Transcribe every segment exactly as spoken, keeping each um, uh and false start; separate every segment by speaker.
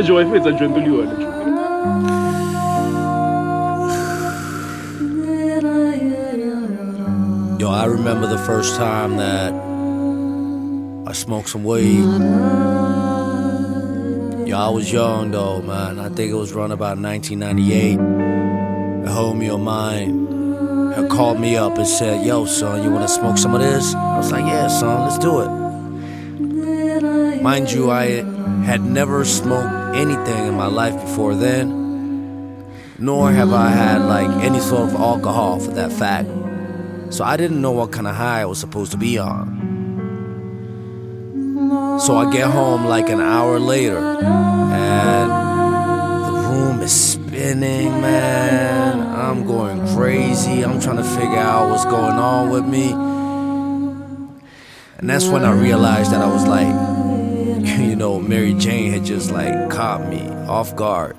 Speaker 1: j'aurais fait ça, je ne te lui
Speaker 2: Yo, I remember the first time that I smoked some weed. Yo, I was young though, man. I think it was around about nineteen ninety-eight. A homie of mine had called me up and said, yo, son, you wanna smoke some of this? I was like, yeah, son, let's do it. Mind you, I had never smoked anything in my life before then, nor have I had like any sort of alcohol for that fact. So I didn't know what kind of high I was supposed to be on. So I get home like an hour later, and the room is spinning, man. I'm going crazy. I'm trying to figure out what's going on with me. And that's when I realized that I was like, you know, Mary Jane had just like caught me off guard.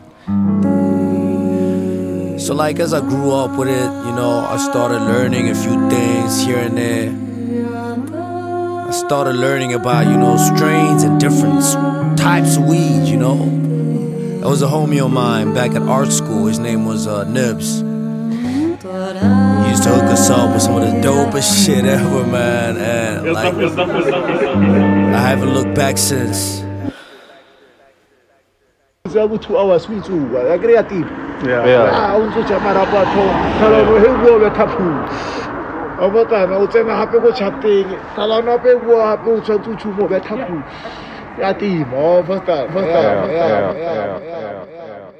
Speaker 2: So like as I grew up with it, you know, I started learning a few things here and there. I started learning about, you know, strains and different types of weed, you know. There was a homie of mine back at art school, his name was uh, Nibs. He used to hook us up with some of the dopest shit ever, man, and like, I haven't looked back since.
Speaker 3: Two hours we too, I creative.
Speaker 1: Yeah.
Speaker 3: Ah, un so chamara pa to. Kala no he go be tapu. Abata na utena hape go chate. Kala na pe go hape uchatu chumo be tapu. Ya ti mo, first time, first time. Yeah, yeah, yeah, yeah.